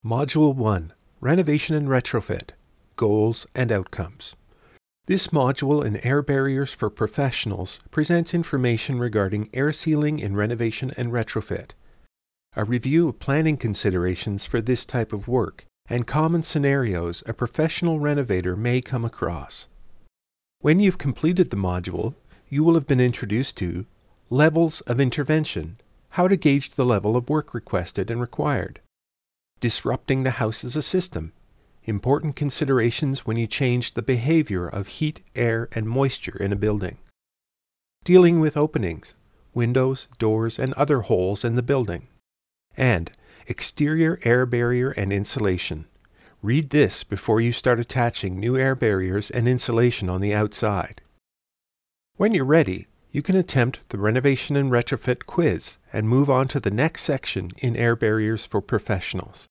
Module 1, Renovation and Retrofit, Goals and Outcomes. This module in Air Barriers for Professionals presents information regarding air sealing in renovation and retrofit, a review of planning considerations for this type of work, and common scenarios a professional renovator may come across. When you've completed the module, you will have been introduced to levels of intervention, how to gauge the level of work requested and required. Disrupting the house as a system, important considerations when you change the behavior of heat, air, and moisture in a building. Dealing with openings, windows, doors, and other holes in the building. And exterior air barrier and insulation. Read this before you start attaching new air barriers and insulation on the outside. When you're ready, you can attempt the Renovation and Retrofit quiz and move on to the next section in Air Barriers for Professionals.